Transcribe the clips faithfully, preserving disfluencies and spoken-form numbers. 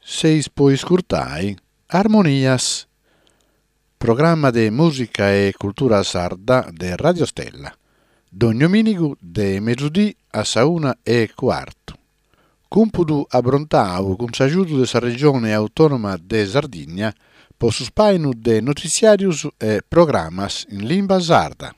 Seis poi scurtai, Armonias, programma de musica e cultura sarda de Radio Stella, d'ognominigu de mezzodì a sa una e quarto. Cumpudu abrontau con s'ajudu de sa regione autonoma de Sardigna, po su spainu de noticiarius e programmas in lingua sarda.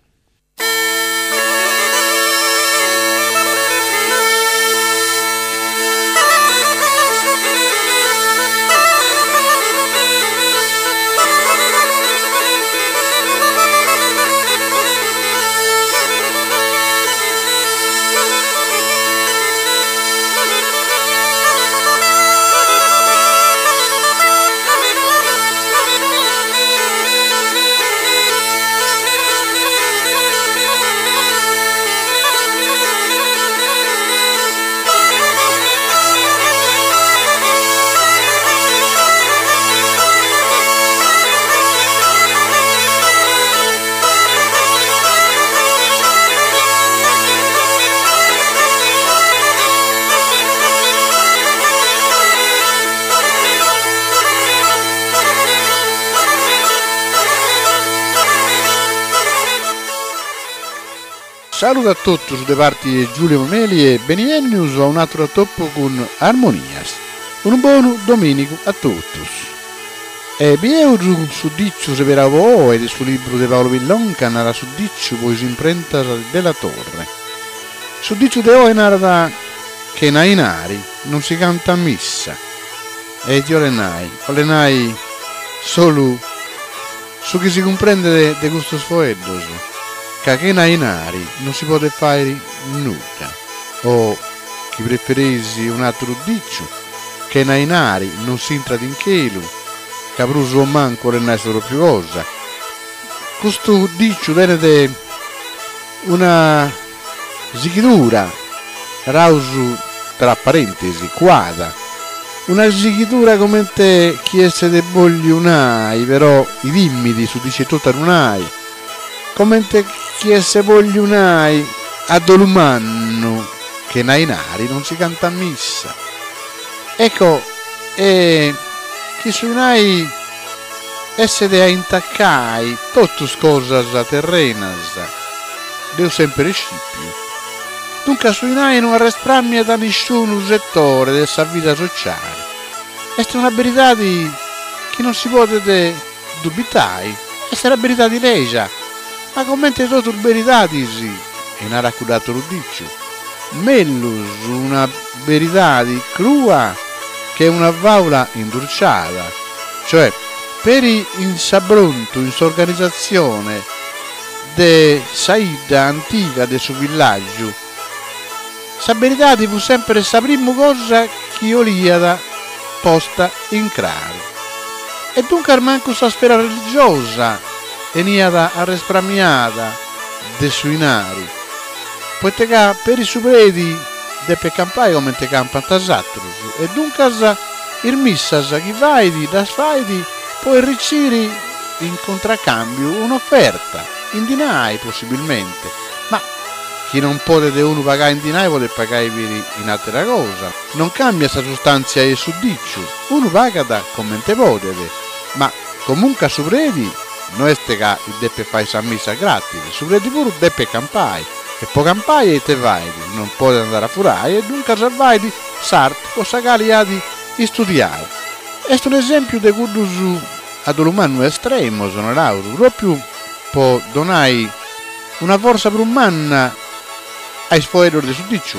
Saluto a tutti da parte di Giulio Mameli e benvenuti a un altro toppo con Armonias. Un buon domenico a tutti. E vi ho suddiccio se per voi e sul libro di Paolo Villonca nella suddiccio poi si imprenta della torre. Suddiccio di oggi narra che nei nari non si canta a missa. E io le nai, o le nai solo su chi si comprende di questo sfoeddo. Che nei nari non si può fare nulla, o chi preferisci un altro diccio, che nei nari non si entra in chelo, che bruso manco non è solo più cosa. Questo diccio viene da una sicchitura, rausu tra parentesi, quadra, una sicchitura come te chiese de bogli unai, però i vimmidi su dice tutta unai, come te chiese voglio unai a dolumanno che nei nari non si canta a missa. Ecco, e chi su unai essere a intaccai tutte cose terrenas, devo sempre scipio. Dunque su unai non risparmia da nessun settore della vita sociale. È una verità di che non si può dubitare, è la verità di lei. Ma commenti tutto il verità sì, e non ha raccontato lo dicio. Mellus, una verità di crua che è una vaula indurciata, cioè per in sabronto, in s'organizzazione de saida antica del suo villaggio, sa verità di fu sempre sa prima cosa che io liada posta in craro. E dunque manco sa sfera religiosa, veniva arrespramiata de sui nari, poiché per i supredi deppe campare come te campa tasatrus, e dunque il missas chi vai di das faidi puoi ricevere in contraccambio un'offerta, in dinai possibilmente, ma chi non può de uno pagare in dinai può pagare in altra cosa, non cambia questa sostanza e suddiccio, uno paga da come te potete, ma comunque supredi non è che il deppe fai sa missa gratis, su reti pure deppe campai, e poi campai e te vai, non puoi andare a furare, e dunque se vai di sart, cosa calia di studiare. È un esempio di cudus ad umano estremo, sono lauro, proprio può donare una forza per umana ai sfoedori di suddiccio.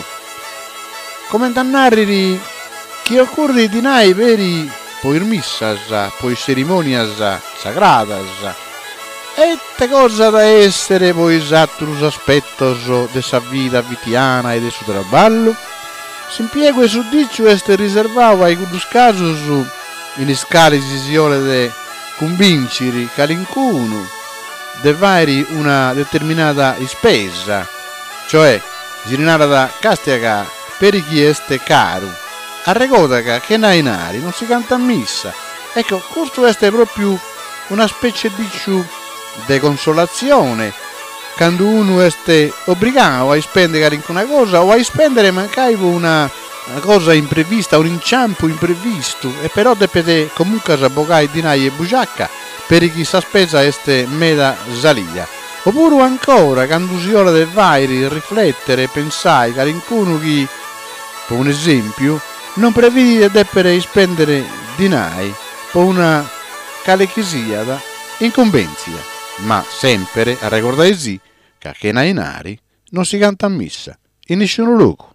Come dannare di chi occorre di nai veri poi missas, poi cerimonias sagradas, e te cosa da essere poi esattros aspettos de sa vita vitiana e de su traballo, si impiego e suddiccio este riservato ai cudus casos in scale decisione de convincere calincuno de vari una determinata spesa, cioè girinata da castiga per chi este caro, a regodaca che nei nari non si canta a missa. Ecco, questo è proprio una specie di de consolazione quando uno è obbligato a spendere una cosa o a spendere magari una una cosa imprevista, un inciampo imprevisto, e però depede comunque sabogai di nai e bugiacca per chi sa spesa este meda salia. Oppure ancora, quando si ora del vairi, riflettere e pensare che qualcuno chi, per un esempio, non prevede deppere spendere dinai per una calechisia incombenzia, ma sempre a ricordare sì che che nei nari non si canta a missa in nessun luogo.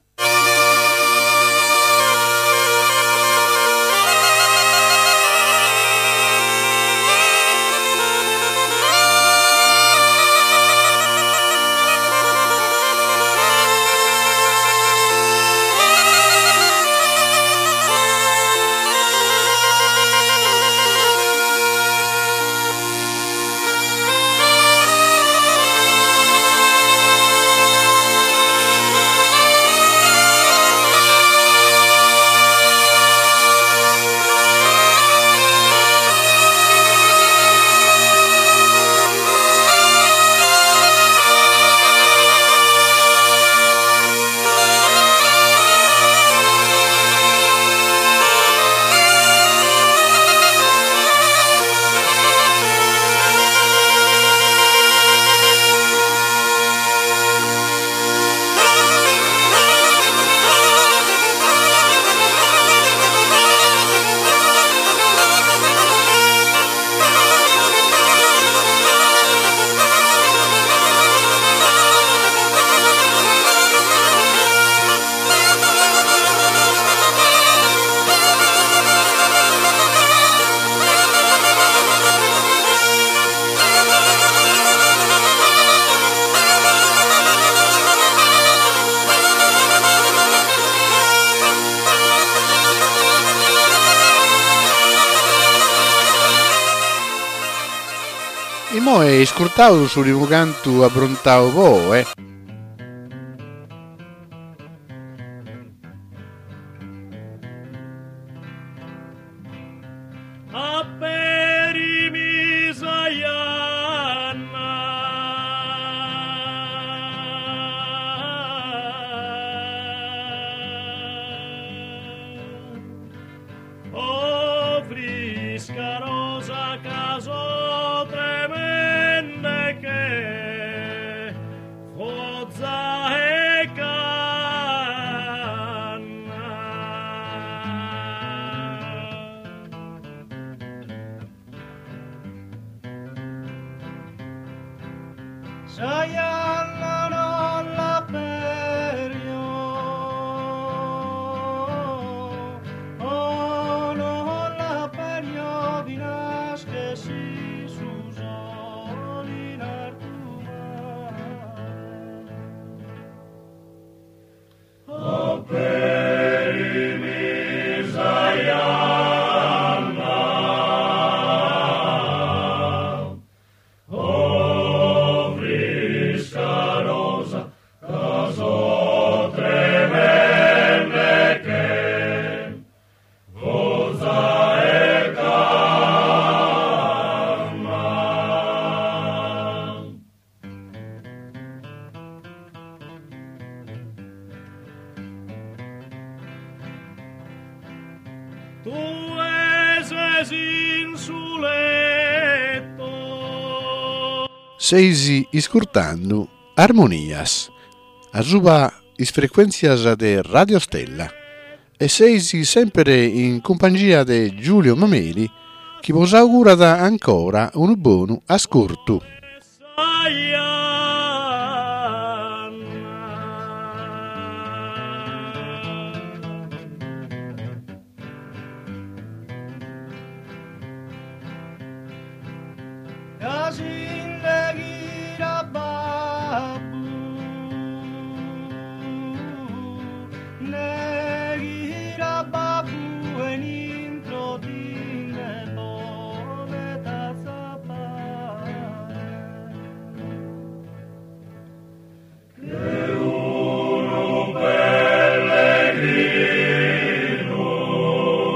E mo è scurtato sul primo canto approntato po', eh. Seisi iscurtando Armonias, a suba is frequenzias de Radio Stella, e seisi sempre in compagnia di Giulio Mameli, che vos augura ancora un buon ascolto.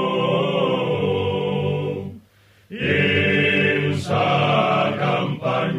In sa campagna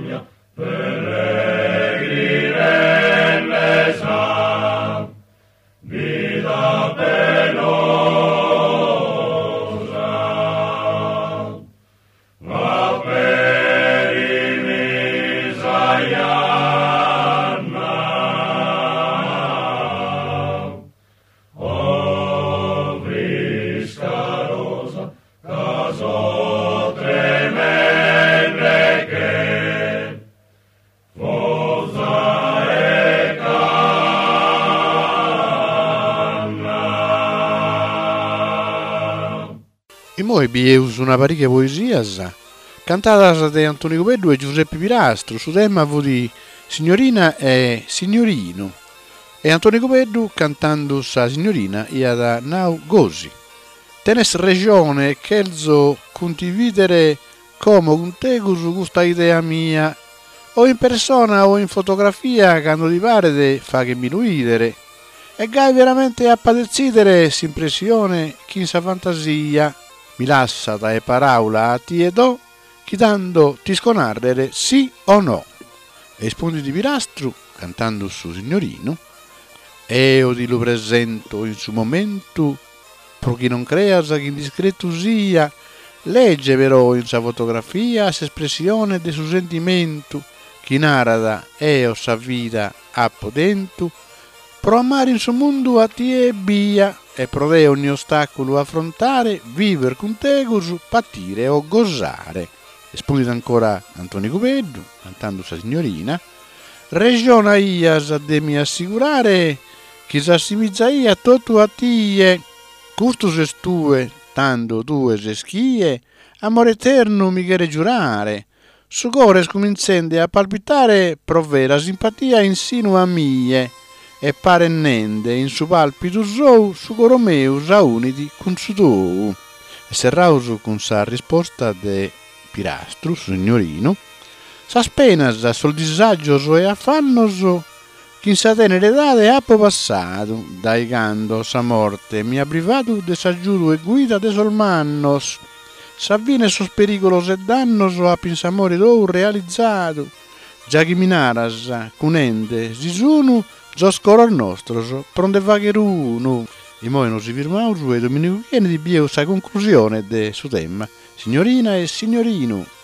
E moi bieus una pariga poesias, cantadas de Antonio Cupeddu e Giuseppe Pirastru, su tema di Signorina e Signorino. E Antonio Cupeddu cantando sa signorina iada nau gosi. Tenes regione chelzo condividere come un tegus questa idea mia, o in persona o in fotografia, quando ti pare de fa che mi luidere. E gai veramente a padecidere s'impressione chi sa fantasia mi lassa da e paraula a ti e do, chitando ti sconardere sì o no. E spunti di Pirastru, cantando su signorino, eo ti lo presento in su momento, pro chi non creas che indiscreto sia, legge però in sa fotografia s'espressione de su sentimento, chi narada eo sa vita a potento, pro amare in su mondo a ti e via, e pro de ogni ostacolo affrontare, viver con tegus, patire o gozare. Espulita ancora Antonio Cupeddu, cantando sa signorina, regiona ias de mi assicurare, chi s'assimizzaia tutto a tie, custus es tue, tanto tue se schie, amore eterno mi chiede giurare, su core scomincende a palpitare, pro vera simpatia insinua mie, e pare nende in su palpito sou, su coro meu sa uniti con su tu. E serrausu con sa risposta de Pirastru, signorino, sas penas sul disagioso e affannoso, chi in sa tenera edade appo passato, dai cando sa morte mi ha privato de s'aggiudo e guida de sol mannos, s'avvine sos pericolos e dannos a pinsamore d'ou realizzato, già chi minaras, cunende, sisunu, zos coros nostros, pronde vagheruno. E moi non si firmausu e Domenico viene di bieu sa conclusione de su tema, signorina e signorino.